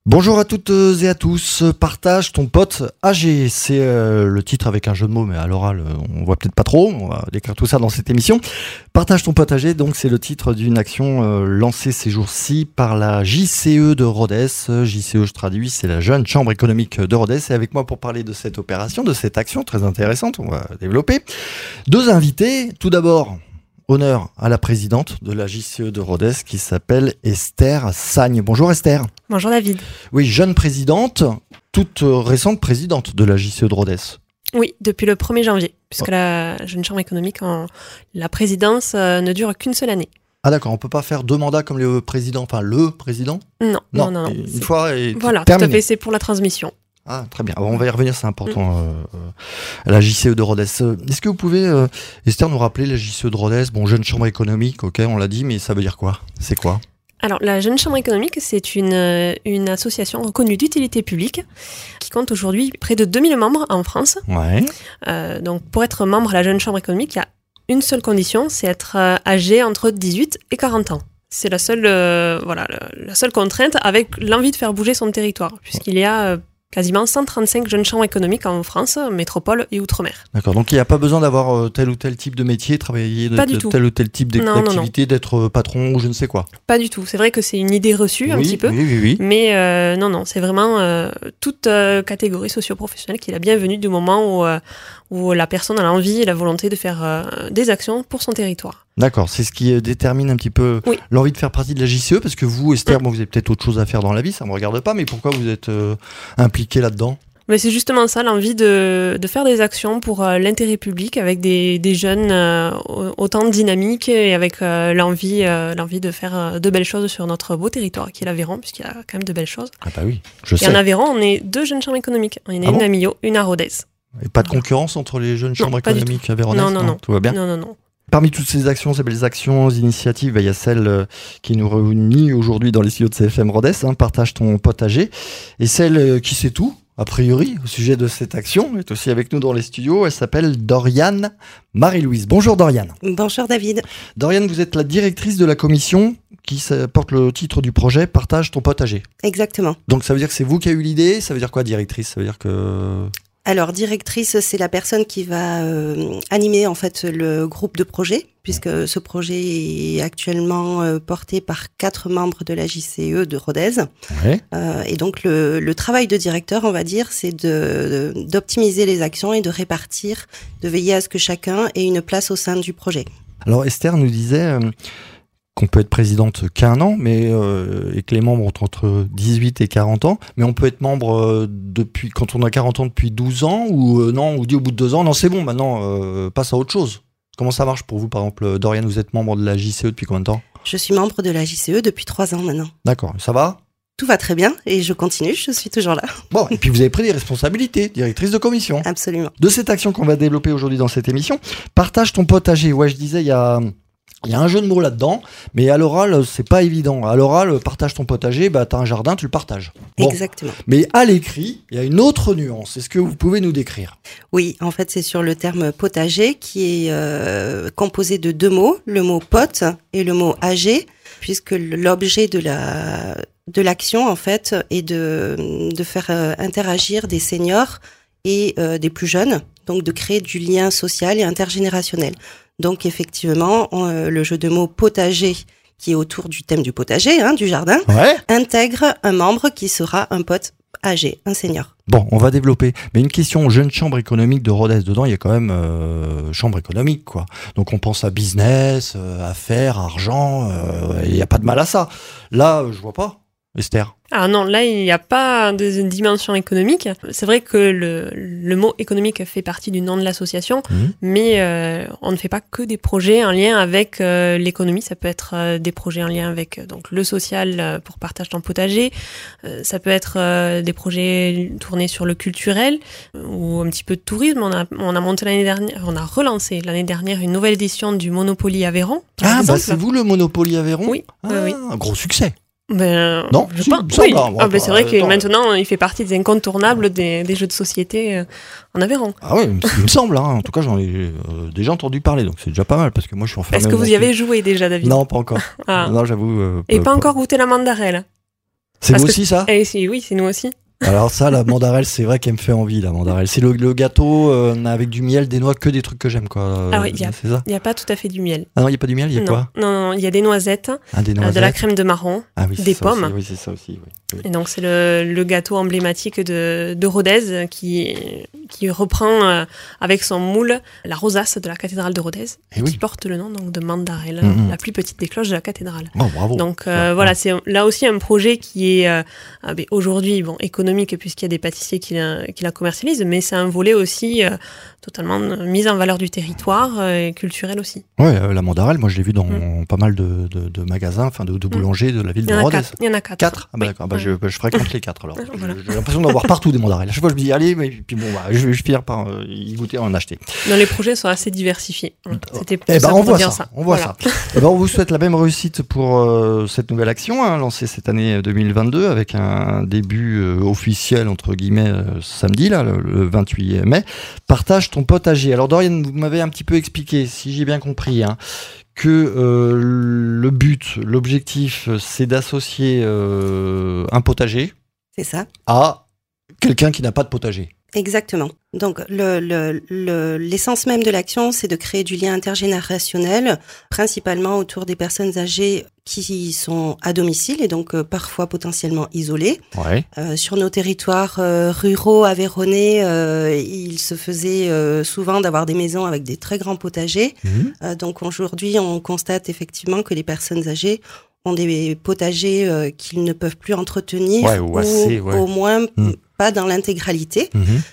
Bonjour à toutes et à tous, partage ton pote âgé, c'est le titre avec un jeu de mots, mais à l'oral on voit peut-être pas trop, on va décrire tout ça dans cette émission. Partage ton pote âgé, donc c'est le titre d'une action lancée ces jours-ci par la JCE de Rodez. JCE, je traduis, c'est la Jeune Chambre économique de Rodez, et avec moi pour parler de cette opération, de cette action très intéressante, on va développer. Deux invités, tout d'abord... Honneur à la présidente de la JCE de Rodez qui s'appelle Esther Sagne. Bonjour Esther. Bonjour David. Oui, jeune présidente, toute récente présidente de la JCE de Rodez. Oui, depuis le 1er janvier, puisque la Jeune Chambre économique, la présidence ne dure qu'une seule année. Ah d'accord, on ne peut pas faire deux mandats comme le président, enfin le président ? Non. Une fois et voilà, terminé. tout à fait, c'est pour la transmission. Ah, très bien. On va y revenir, c'est important. La JCE de Rodez. Est-ce que vous pouvez, Esther, nous rappeler la JCE de Rodez ? Bon, jeune chambre économique, ok, on l'a dit, mais ça veut dire quoi ? C'est quoi ? Alors, la Jeune Chambre économique, c'est une association reconnue d'utilité publique qui compte aujourd'hui près de 2000 membres en France. Ouais. Donc, pour être membre à la Jeune Chambre économique, il y a une seule condition, c'est être âgé entre 18 et 40 ans. C'est la seule contrainte avec l'envie de faire bouger son territoire, puisqu'il y a... quasiment 135 jeunes chambres économiques en France, métropole et outre-mer. D'accord, donc il n'y a pas besoin d'avoir tel ou tel type de métier, travailler tel ou tel type d'activité, d'être patron ou je ne sais quoi. Pas du tout, c'est vrai que c'est une idée reçue un petit peu, oui. Mais non, c'est vraiment toute catégorie socio-professionnelle qui est la bienvenue du moment où la personne a l'envie et la volonté de faire des actions pour son territoire. D'accord, c'est ce qui détermine un petit peu l'envie de faire partie de la JCE, parce que vous, Esther, vous avez peut-être autre chose à faire dans la vie, ça ne me regarde pas, mais pourquoi vous êtes impliquée là-dedans ? Mais c'est justement ça, l'envie de faire des actions pour l'intérêt public avec des jeunes autant dynamiques et avec l'envie de faire de belles choses sur notre beau territoire qui est l'Aveyron, puisqu'il y a quand même de belles choses. Ah bah oui, je sais. Et en Aveyron, on est 2 jeunes chambres économiques. On est une à Millau, une à Rodez. Et pas de concurrence entre les jeunes chambres économiques aveyronnaises ? Non. Tout va bien ? Non. Parmi toutes ces actions, ces belles actions, initiatives, il y a celle qui nous réunit aujourd'hui dans les studios de CFM Rodez, partage ton potager, et celle qui sait tout, a priori, au sujet de cette action, est aussi avec nous dans les studios. Elle s'appelle Doriane Marie-Louise. Bonjour Doriane. Bonjour David. Doriane, vous êtes la directrice de la commission qui porte le titre du projet Partage ton potager. Exactement. Donc ça veut dire que c'est vous qui avez eu l'idée. Ça veut dire quoi directrice ? Ça veut dire que... Alors, directrice, c'est la personne qui va animer en fait le groupe de projet, puisque ce projet est actuellement porté par 4 membres de la JCE de Rodez. Ouais. Et donc, le travail de directeur, on va dire, c'est d'optimiser les actions et de répartir, de veiller à ce que chacun ait une place au sein du projet. Alors, Esther nous disait... qu'on peut être présidente qu'un an, et que les membres ont entre 18 et 40 ans, mais on peut être membre quand on a 40 ans depuis 12 ans, ou non, ou dit au bout de 2 ans, non c'est bon, maintenant passe à autre chose. Comment ça marche pour vous, par exemple, Doriane, vous êtes membre de la JCE depuis combien de temps ? Je suis membre de la JCE depuis 3 ans maintenant. D'accord, ça va ? Tout va très bien, et je continue, je suis toujours là. Bon, et puis vous avez pris des responsabilités, directrice de commission. Absolument. De cette action qu'on va développer aujourd'hui dans cette émission, partage ton potager. Ouais, je disais, il y a un jeu de mots là-dedans, mais à l'oral, c'est pas évident. À l'oral, partage ton potager, t'as un jardin, tu le partages. Bon. Exactement. Mais à l'écrit, il y a une autre nuance. Est-ce que vous pouvez nous décrire ? Oui, en fait, c'est sur le terme potager qui est composé de 2 mots, le mot pot et le mot âgé, puisque l'objet de l'action, en fait, est de faire interagir des seniors et des plus jeunes, donc de créer du lien social et intergénérationnel. Donc effectivement, le jeu de mots potager, qui est autour du thème du potager, du jardin, intègre un membre qui sera un pote âgé, un senior. Bon, on va développer. Mais une question, jeune chambre économique de Rodez, dedans, il y a quand même chambre économique, quoi. Donc on pense à business, affaires, argent, il n'y a pas de mal à ça. Là, je vois pas, Esther. Ah non, là, il n'y a pas de dimension économique. C'est vrai que le mot économique fait partie du nom de l'association, mais on ne fait pas que des projets en lien avec l'économie. Ça peut être des projets en lien avec donc le social pour partage ton potager. Ça peut être des projets tournés sur le culturel ou un petit peu de tourisme. On a relancé l'année dernière une nouvelle édition du Monopoly Aveyron. C'est vous le Monopoly Aveyron ? Oui. Oui. Un gros succès. Non, je pense. Oui. C'est vrai que maintenant, il fait partie des incontournables des jeux de société en Aveyron. Ah oui, il me semble. En tout cas, j'en ai déjà entendu parler, donc c'est déjà pas mal parce que moi, je suis enfermé. Est-ce que vous y avez joué déjà, David ? Non, pas encore. Non, j'avoue. Et pas encore goûté la mandarelle ? C'est vous aussi ça? Oui, c'est nous aussi. Alors ça, la mandarelle, c'est vrai qu'elle me fait envie, la mandarelle. C'est le gâteau avec du miel, des noix, que des trucs que j'aime, quoi. Ah oui, il c'est ça? n'y a pas tout à fait du miel. Ah non, il n'y a pas du miel, il y a quoi? Non, il y a des noisettes, de la crème de marron, des pommes. Aussi, oui, c'est ça aussi. Oui. Et donc c'est le gâteau emblématique de Rodez qui reprend avec son moule la rosace de la cathédrale de Rodez, qui porte le nom donc de mandarelle, la plus petite des cloches de la cathédrale. Oh, bravo. Donc voilà, c'est là aussi un projet qui est aujourd'hui économique puisqu'il y a des pâtissiers qui la commercialisent, mais c'est un volet aussi totalement mise en valeur du territoire et culturel aussi. Ouais, la mandarelle, moi je l'ai vu dans pas mal de magasins, enfin de boulangers de la ville de Rodez. Il y en a 4. 4 Ah bah d'accord, je fréquente les 4 alors. Voilà. J'ai l'impression d'en voir partout des mandarelles. À chaque fois je me dis allez, mais puis bon, je vais finir par y goûter, en acheter. Non, les projets sont assez diversifiés. C'était on voit ça. On voit ça. On vous souhaite la même réussite pour cette nouvelle action, lancée cette année 2022 avec un début officiel entre guillemets samedi là, le 28 mai. Partage ton potager. Alors Dorian, vous m'avez un petit peu expliqué, si j'ai bien compris, que le but, l'objectif, c'est d'associer un potager, c'est ça, à quelqu'un qui n'a pas de potager. Exactement. Donc l'essence même de l'action, c'est de créer du lien intergénérationnel, principalement autour des personnes âgées qui sont à domicile et donc parfois potentiellement isolées. Ouais. Sur nos territoires ruraux aveyronnais, il se faisait souvent d'avoir des maisons avec des très grands potagers. Donc aujourd'hui, on constate effectivement que les personnes âgées ont des potagers qu'ils ne peuvent plus entretenir, au moins pas dans l'intégralité.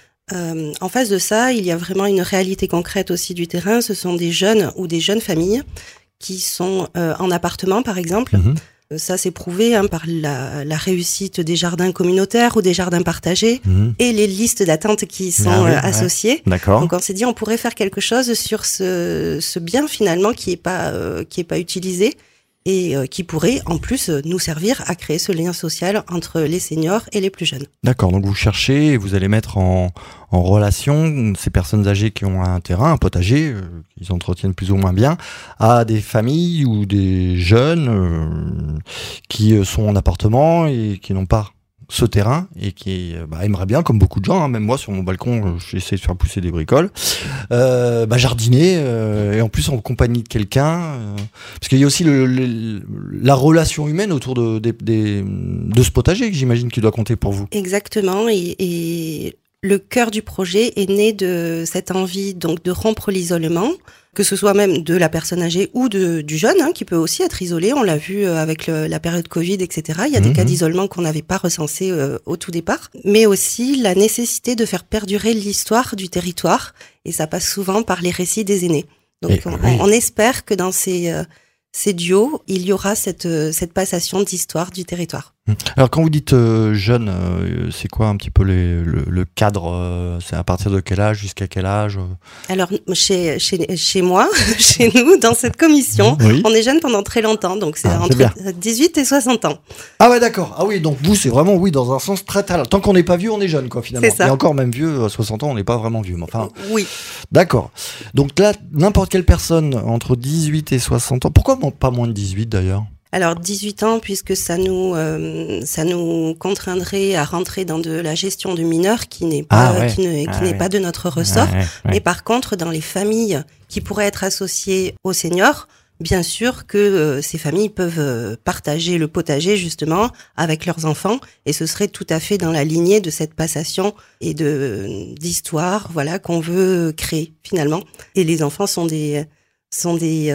En face de ça, il y a vraiment une réalité concrète aussi du terrain. Ce sont des jeunes ou des jeunes familles qui sont en appartement, par exemple. Ça, c'est prouvé par la réussite des jardins communautaires ou des jardins partagés et les listes d'attente qui sont associées. D'accord. Donc, on s'est dit, on pourrait faire quelque chose sur ce bien finalement qui est pas utilisé et qui pourrait en plus nous servir à créer ce lien social entre les seniors et les plus jeunes. D'accord, donc vous cherchez et vous allez mettre en relation ces personnes âgées qui ont un terrain, un potager, qu'ils entretiennent plus ou moins bien, à des familles ou des jeunes qui sont en appartement et qui n'ont pas ce terrain et qui aimerait bien, comme beaucoup de gens, même moi sur mon balcon, j'essaie de faire pousser des bricoles, jardiner et en plus en compagnie de quelqu'un, parce qu'il y a aussi la relation humaine autour de ce potager que j'imagine qu'il doit compter pour vous. Exactement, et le cœur du projet est né de cette envie donc de rompre l'isolement, que ce soit même de la personne âgée ou du jeune, qui peut aussi être isolé. On l'a vu avec la période Covid, etc. Il y a des cas d'isolement qu'on n'avait pas recensés au tout départ. Mais aussi la nécessité de faire perdurer l'histoire du territoire. Et ça passe souvent par les récits des aînés. Donc on espère que dans ces duos, il y aura cette passation d'histoire du territoire. Alors quand vous dites jeune, c'est quoi un petit peu le cadre, c'est à partir de quel âge, jusqu'à quel âge? Alors chez moi, chez nous, dans cette commission, on est jeune pendant très longtemps, donc c'est entre 18 et 60 ans. Ah ouais, d'accord. Ah oui, donc vous c'est vraiment dans un sens très large. Tant qu'on n'est pas vieux, on est jeune quoi finalement. C'est ça. Et encore même vieux, à 60 ans, on n'est pas vraiment vieux. Mais enfin. Oui. D'accord. Donc là, n'importe quelle personne entre 18 et 60 ans, pourquoi pas moins de 18 d'ailleurs? Alors 18 ans, puisque ça nous contraindrait à rentrer dans de la gestion de mineurs qui n'est pas qui n'est pas de notre ressort. Mais par contre, dans les familles qui pourraient être associées aux seniors, bien sûr que ces familles peuvent partager le potager justement avec leurs enfants, et ce serait tout à fait dans la lignée de cette passation et d'histoire, qu'on veut créer finalement. Et les enfants sont des sont des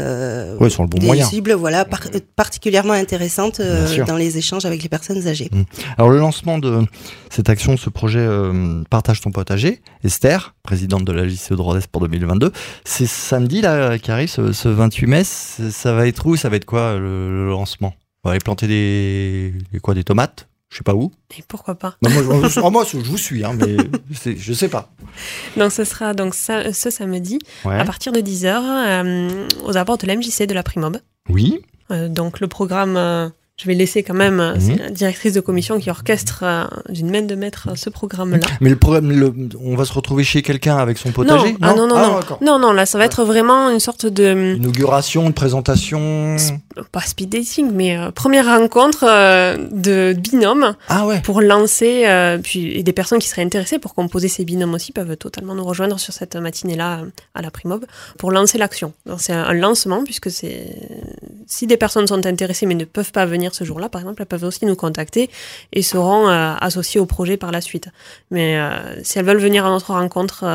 cibles particulièrement intéressantes dans les échanges avec les personnes âgées. Alors le lancement de cette action, de ce projet Partage ton potager, Esther, présidente de la JCE de Rodez pour 2022, c'est samedi là qui arrive, ce 28 mai, ça va être où? Ça va être quoi le lancement? On va aller planter des tomates? Je sais pas où. Et pourquoi pas? Moi, je vous suis, mais je sais pas. Donc, ce sera ce samedi, à partir de 10h, aux abords de l'MJC de la Primob. Oui. Donc, le programme, je vais laisser quand même, c'est la directrice de commission qui orchestre d'une main de maître ce programme-là. Mais le problème, on va se retrouver chez quelqu'un avec son potager? Non, là, ça va être vraiment une sorte de... Inauguration, une présentation... pas speed dating, mais première rencontre de binômes pour lancer, et des personnes qui seraient intéressées pour composer ces binômes aussi peuvent totalement nous rejoindre sur cette matinée-là à la Primob pour lancer l'action. Donc, c'est un lancement puisque si des personnes sont intéressées mais ne peuvent pas venir ce jour-là, par exemple, elles peuvent aussi nous contacter et seront associées au projet par la suite. Mais si elles veulent venir à notre rencontre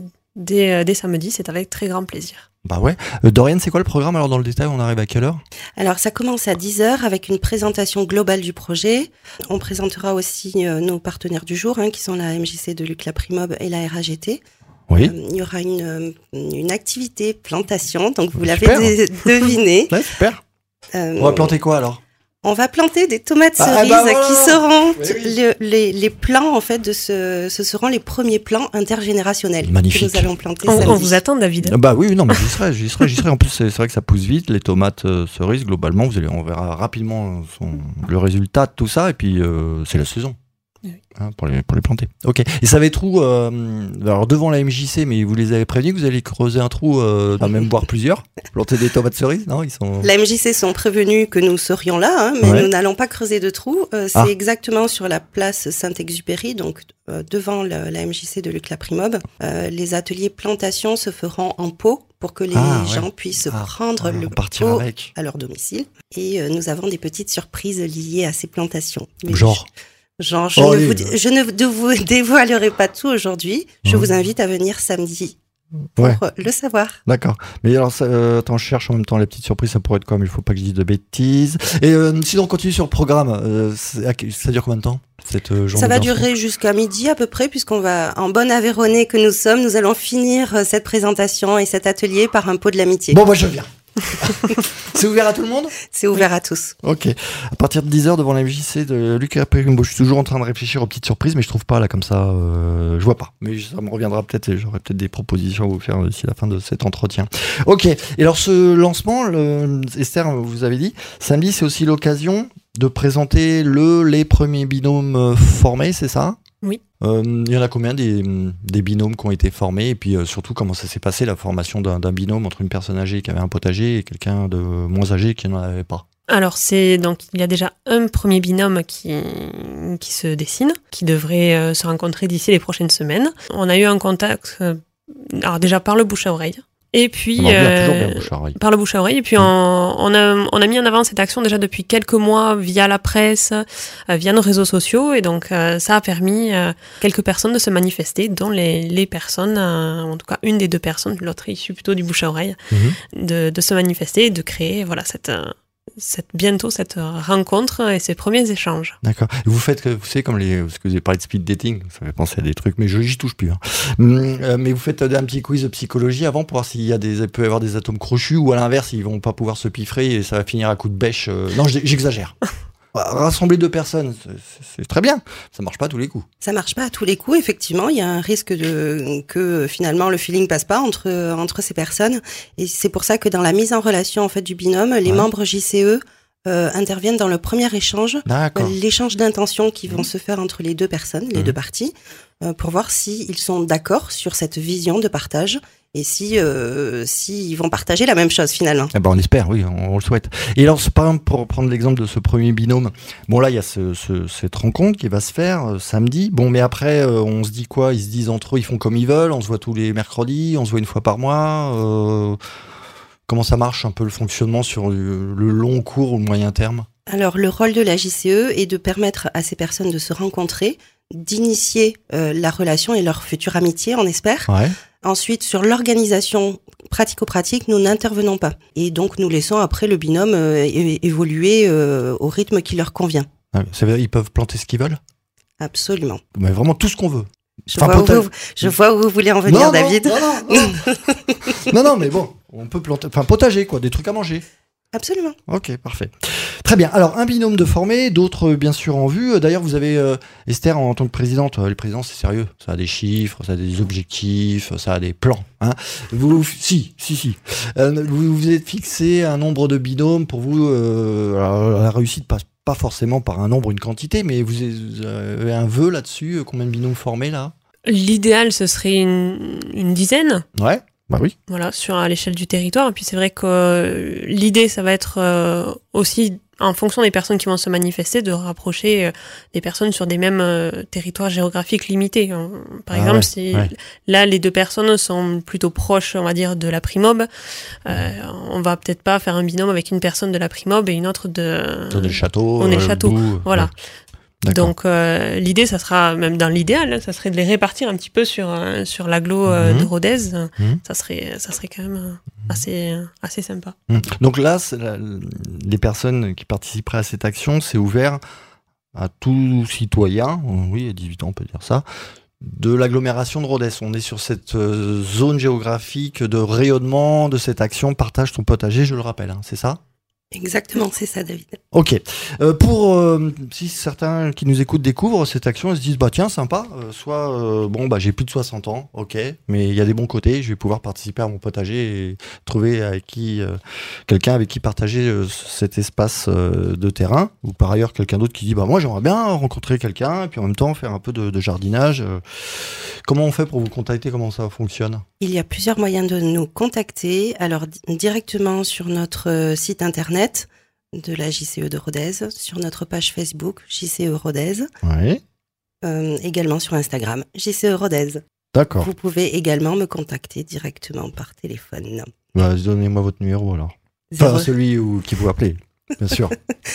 dès samedi, c'est avec très grand plaisir. Bah ouais. Dorian, c'est quoi le programme alors dans le détail? On arrive à quelle heure? Alors ça commence à 10h avec une présentation globale du projet. On présentera aussi nos partenaires du jour, qui sont la MJC de Luc La Primob et la RAGT. Oui. Il y aura une activité plantation, donc vous l'avez deviné. Ouais, super. On va planter quoi alors? On va planter des tomates cerises qui seront les plants en fait ce seront les premiers plants intergénérationnels. Magnifique. Que nous allons planter. On vous attend, David. Bah oui, non, mais j'y serai. En plus, c'est vrai que ça pousse vite. Les tomates cerises, globalement, on verra rapidement le résultat de tout ça. Et puis, c'est la saison. Oui. Pour les planter. Ok. Et ça va être où alors devant la MJC, mais vous les avez prévenus que vous allez creuser un trou, même voir plusieurs, planter des tomates cerises, non? La MJC sont prévenus que nous serions là, mais nous n'allons pas creuser de trou. C'est exactement sur la place Saint-Exupéry, donc devant la MJC de Luc La Primob. Les ateliers plantation se feront en pot pour que les gens puissent prendre le pot à leur domicile. Et nous avons des petites surprises liées à ces plantations. Mais je ne vous dévoilerai pas tout aujourd'hui. Je vous invite à venir samedi pour le savoir. D'accord. Mais alors, attends, je cherche en même temps les petites surprises. Ça pourrait être quoi? Mais il ne faut pas que je dise de bêtises. Et sinon, on continue sur le programme. Ça dure combien de temps cette journée? Ça va durer jusqu'à midi à peu près, puisqu'on va, en bonne Aveyronais que nous sommes, nous allons finir cette présentation et cet atelier par un pot de l'amitié. Bon, je viens. C'est ouvert à tout le monde? C'est ouvert à tous. Ok. À partir de 10h devant la MJC de Luc La Primob, je suis toujours en train de réfléchir aux petites surprises, mais je trouve pas là comme ça. Je vois pas. Mais ça me reviendra peut-être et j'aurai peut-être des propositions à vous faire d'ici la fin de cet entretien. Ok. Et alors ce lancement, Esther, vous avez dit, samedi, c'est aussi l'occasion de présenter les premiers binômes formés, c'est ça? Oui. Il y en a combien des binômes qui ont été formés? Et puis surtout, comment ça s'est passé la formation d'un binôme entre une personne âgée qui avait un potager et quelqu'un de moins âgé qui n'en avait pas? Alors donc il y a déjà un premier binôme qui se dessine, qui devrait se rencontrer d'ici les prochaines semaines. On a eu un contact, alors déjà par le bouche à oreille. Et puis par le bouche à oreille. Et puis on a mis en avant cette action déjà depuis quelques mois via la presse, via nos réseaux sociaux, et donc ça a permis quelques personnes de se manifester, dont les personnes, en tout cas une des deux personnes, l'autre issue plutôt du bouche à oreille, de se manifester et de créer bientôt cette rencontre et ces premiers échanges. D'accord. Vous faites, vous savez, comme parce que vous avez parlé de speed dating, ça fait penser à des trucs, mais j'y touche plus. Mais vous faites un petit quiz de psychologie avant pour voir s'il peut y avoir des atomes crochus, ou à l'inverse, ils vont pas pouvoir se piffrer et ça va finir à coup de bêche. Non, j'exagère. Rassembler deux personnes, c'est très bien. Ça marche pas à tous les coups. Ça marche pas à tous les coups, effectivement. Il y a un risque que finalement le feeling passe pas entre ces personnes. Et c'est pour ça que dans la mise en relation en fait du binôme, les membres JCE interviennent dans le premier échange, l'échange d'intentions qui vont se faire entre les deux personnes, les deux parties, pour voir s'ils sont d'accord sur cette vision de partage. Et si ils vont partager la même chose finalement. On espère, oui, on le souhaite. Et alors, par exemple, pour prendre l'exemple de ce premier binôme, bon là, il y a cette rencontre qui va se faire samedi. Bon, mais après, on se dit quoi? Ils se disent entre eux, ils font comme ils veulent. On se voit tous les mercredis, on se voit une fois par mois. Comment ça marche un peu le fonctionnement sur le long, court ou le moyen terme? Alors, le rôle de la JCE est de permettre à ces personnes de se rencontrer, d'initier la relation et leur future amitié, on espère. Ouais. Ensuite, sur l'organisation pratico-pratique, nous n'intervenons pas. Et donc, nous laissons après le binôme évoluer au rythme qui leur convient. Ça veut dire qu'ils peuvent planter ce qu'ils veulent? Absolument. Mais vraiment tout ce qu'on veut. Je vois où vous voulez en venir, David. Non, mais bon, on peut planter, potager, quoi, des trucs à manger. Absolument. Ok, parfait. Très bien. Alors, un binôme de formés, d'autres bien sûr en vue. D'ailleurs, vous avez, Esther, en tant que présidente, les présidents, c'est sérieux. Ça a des chiffres, ça a des objectifs, ça a des plans. Hein. Si. Vous vous êtes fixé un nombre de binômes pour vous. Alors, la réussite passe pas forcément par un nombre, une quantité, mais vous avez un vœu là-dessus. Combien de binômes formés là? L'idéal, ce serait une dizaine. Ouais. Bah oui. Voilà, à l'échelle du territoire. Et puis c'est vrai que l'idée, ça va être aussi, en fonction des personnes qui vont se manifester, de rapprocher des personnes sur des mêmes territoires géographiques limités. Par exemple, si là, les 2 personnes sont plutôt proches, on va dire, de la Primob, on va peut-être pas faire un binôme avec une personne de la Primob et une autre de... On est le château. On est le château, voilà. Ouais. D'accord. Donc l'idée, ça sera, même dans l'idéal, ça serait de les répartir un petit peu sur l'agglo de Rodez. Ça serait quand même assez sympa. Donc là, les personnes qui participeraient à cette action, c'est ouvert à tout citoyen, oui, à 18 ans on peut dire ça, de l'agglomération de Rodez. On est sur cette zone géographique de rayonnement de cette action Partage ton potager, je le rappelle, c'est ça ? Exactement, c'est ça, David. Ok. Si certains qui nous écoutent découvrent cette action et se disent bah tiens sympa, j'ai plus de 60 ans, ok, mais il y a des bons côtés, je vais pouvoir participer à mon potager et trouver quelqu'un avec qui partager cet espace de terrain, ou par ailleurs quelqu'un d'autre qui dit bah moi j'aimerais bien rencontrer quelqu'un et puis en même temps faire un peu de jardinage. Comment on fait pour vous contacter, comment ça fonctionne ? Il y a plusieurs moyens de nous contacter. Alors directement sur notre site internet de la JCE de Rodez, sur notre page Facebook JCE Rodez, également sur Instagram JCE Rodez. D'accord. Vous pouvez également me contacter directement par téléphone. Donnez-moi votre numéro alors. Pas celui qui vous appelez, bien sûr.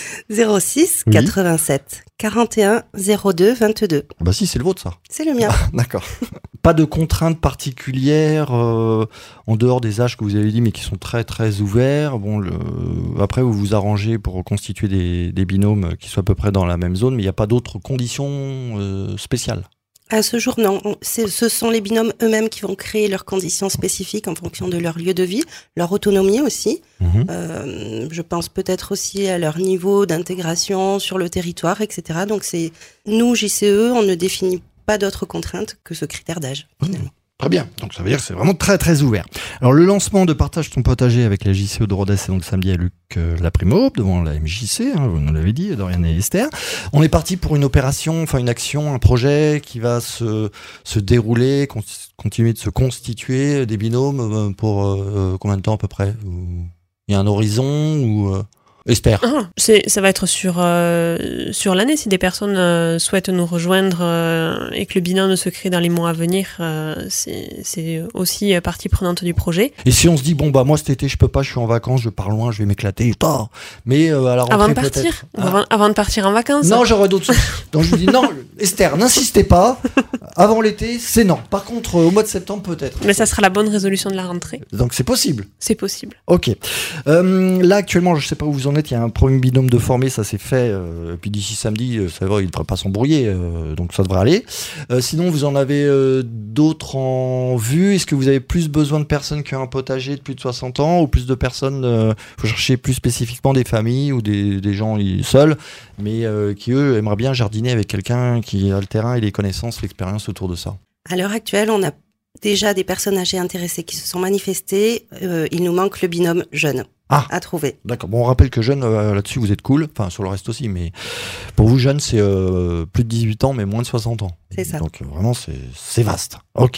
06 87 41 02 22. Bah si, c'est le vôtre ça. C'est le mien. D'accord. Pas de contraintes particulières en dehors des âges que vous avez dit, mais qui sont très très ouverts. Après, vous vous arrangez pour constituer des binômes qui soient à peu près dans la même zone, mais il n'y a pas d'autres conditions spéciales. À ce jour, non. Ce sont les binômes eux-mêmes qui vont créer leurs conditions spécifiques en fonction de leur lieu de vie, leur autonomie aussi. Je pense peut-être aussi à leur niveau d'intégration sur le territoire, etc. Donc nous, JCE, on ne définit pas d'autres contraintes que ce critère d'âge, finalement. Très bien, donc ça veut dire que c'est vraiment très très ouvert. Alors le lancement de Partage ton potager avec la JCE de Rodez, c'est donc samedi à Luc Laprimaube, devant la MJC, vous nous l'avez dit, Dorian et Esther. On est parti pour une opération, une action, un projet qui va se dérouler, continuer de se constituer, des binômes pour combien de temps à peu près ? Il y a un horizon ou... Esther. Ça va être sur l'année. Si des personnes souhaitent nous rejoindre et que le binôme se crée dans les mois à venir, c'est aussi partie prenante du projet. Et si on se dit moi cet été je peux pas, je suis en vacances, je pars loin, je vais m'éclater, mais à la rentrée avant de partir, avant de partir en vacances. Non, j'aurais d'autres choses. Donc je vous dis non, Esther, n'insistez pas. Avant l'été, c'est non. Par contre, au mois de septembre peut-être. Mais ça sera la bonne résolution de la rentrée. Donc c'est possible. C'est possible. Ok. Là actuellement, je sais pas où vous en êtes. Il y a un premier binôme de formé, ça s'est fait. Puis d'ici samedi, ça va, il ne devrait pas s'embrouiller, donc ça devrait aller. Sinon, vous en avez d'autres en vue. Est-ce que vous avez plus besoin de personnes qui ont un potager de plus de 60 ans ou plus de personnes, faut chercher plus spécifiquement des familles ou des gens seuls, mais qui eux aimeraient bien jardiner avec quelqu'un qui a le terrain et les connaissances, l'expérience autour de ça? À l'heure actuelle, on a déjà des personnes âgées intéressées qui se sont manifestées. Il nous manque le binôme jeune à trouver. D'accord. Bon, on rappelle que jeune, là-dessus, vous êtes cool. Enfin, sur le reste aussi. Mais pour vous, jeune, c'est plus de 18 ans, mais moins de 60 ans. C'est ça. Donc, vraiment, c'est vaste. Ok.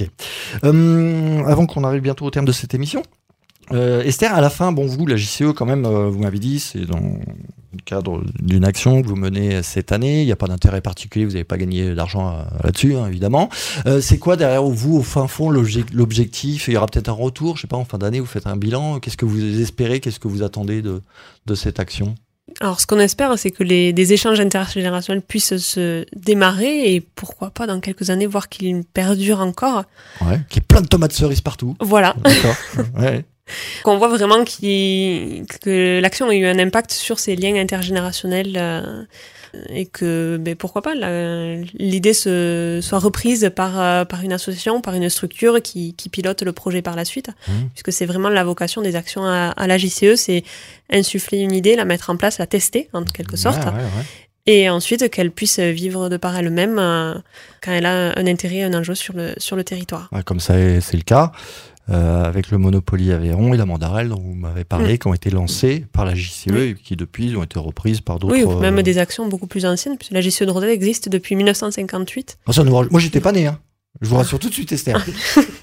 Avant qu'on arrive bientôt au terme de cette émission, Esther, à la fin, vous, la JCE, quand même, vous m'avez dit, c'est dans le cadre d'une action que vous menez cette année. Il n'y a pas d'intérêt particulier, vous n'avez pas gagné d'argent là-dessus, évidemment. C'est quoi derrière vous, au fin fond, l'objectif? Il y aura peut-être un retour, je sais pas, en fin d'année, vous faites un bilan. Qu'est-ce que vous espérez? Qu'est-ce que vous attendez de cette action? Alors, ce qu'on espère, c'est que des échanges intergénérationnels puissent se démarrer et pourquoi pas, dans quelques années, voir qu'ils perdurent encore. Ouais, qu'il y ait plein de tomates cerises partout. Voilà. D'accord, ouais. Qu'on voit vraiment que l'action a eu un impact sur ces liens intergénérationnels et que pourquoi pas l'idée soit reprise par une association, par une structure qui pilote le projet par la suite, puisque c'est vraiment la vocation des actions à la JCE, c'est insuffler une idée, la mettre en place, la tester en quelque sorte. Ouais. Et ensuite qu'elle puisse vivre de par elle-même quand elle a un intérêt, un enjeu sur le territoire. Ouais, comme ça, c'est le cas. Avec le Monopoly Aveyron et la Mandarelle dont vous m'avez parlé, qui ont été lancés par la JCE et qui depuis ont été reprises par d'autres... Oui, ou même des actions beaucoup plus anciennes, puisque la JCE de Rodez existe depuis 1958. Moi, j'étais pas né, je vous rassure tout de suite, Esther.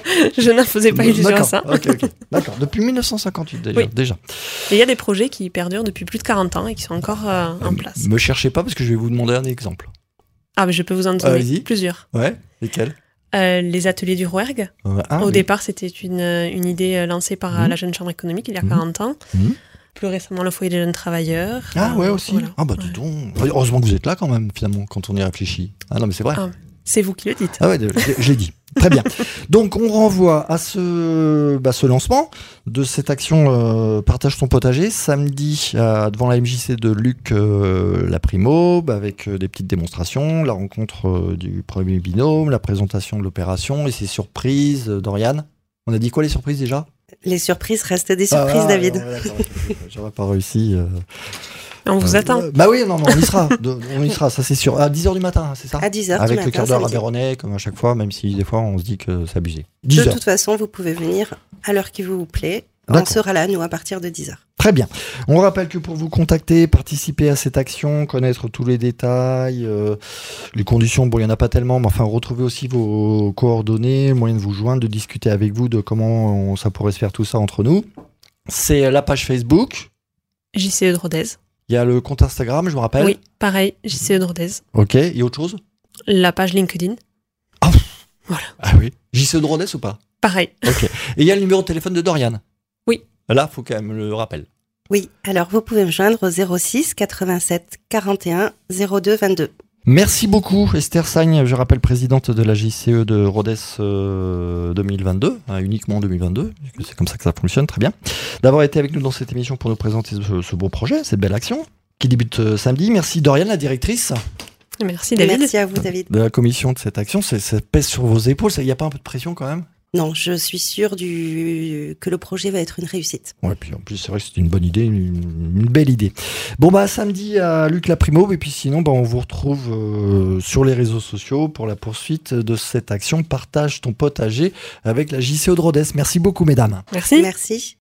Je n'en faisais pas illusion à ça. Ok. D'accord, depuis 1958 d'ailleurs, déjà. Et il y a des projets qui perdurent depuis plus de 40 ans et qui sont encore en place. Me cherchez pas parce que je vais vous demander un exemple. Ah, mais je peux vous en donner plusieurs. Ouais, lesquels? Les ateliers du Rouergue. Au départ, c'était une idée lancée par la Jeune Chambre économique il y a 40 ans. Plus récemment, le foyer des jeunes travailleurs. Ah ouais, aussi. Voilà. Ah bah dis donc. Heureusement que vous êtes là quand même, finalement, quand on y réfléchit. Ah non, mais c'est vrai. Ah, c'est vous qui le dites. Ah ouais, je l'ai dit. Très bien. Donc, on renvoie à ce lancement de cette action Partage ton potager, samedi devant la MJC de Luc Laprimo, avec des petites démonstrations, la rencontre du premier binôme, la présentation de l'opération et ses surprises. Doriane, on a dit quoi les surprises déjà ? Les surprises restent des surprises, David. D'accord, j'aurais pas réussi. On vous attend. Bah oui, non, on y sera. On y sera, ça c'est sûr. À 10h du matin, c'est ça ? À 10h du matin. Avec le quart d'heure aveyronais, comme à chaque fois, même si des fois on se dit que c'est abusé. 10h. De toute façon, vous pouvez venir à l'heure qui vous plaît. D'accord. On sera là, nous, à partir de 10h. Très bien. On rappelle que pour vous contacter, participer à cette action, connaître tous les détails, les conditions, bon, il n'y en a pas tellement, mais enfin, retrouver aussi vos coordonnées, moyen de vous joindre, de discuter avec vous de comment ça pourrait se faire tout ça entre nous. C'est la page Facebook. JCE de Rodez. Il y a le compte Instagram, je me rappelle. Oui, pareil, JCE de Rodez. Ok, il y a autre chose ? La page LinkedIn. Ah, voilà. Ah oui. JCE de Rodez ou pas ? Pareil. Ok. Et il y a le numéro de téléphone de Doriane. Oui. Là, il faut quand même le rappel. Oui, alors vous pouvez me joindre au 06 87 41 02 22. Merci beaucoup Esther Sagne, je rappelle présidente de la JCE de Rodez 2022, uniquement 2022, c'est comme ça que ça fonctionne, très bien, d'avoir été avec nous dans cette émission pour nous présenter ce beau projet, cette belle action qui débute samedi. Merci Doriane, la directrice. Merci David. Merci à vous David. De la commission de cette action, ça pèse sur vos épaules, il n'y a pas un peu de pression quand même ? Non, je suis sûre que le projet va être une réussite. Ouais, puis en plus, c'est vrai que c'était une bonne idée, une belle idée. Bon, bah, samedi à Luc Laprimo, et puis sinon, bah, on vous retrouve sur les réseaux sociaux pour la poursuite de cette action Partage ton potager avec la JCE de Rodez. Merci beaucoup, mesdames. Merci. Merci.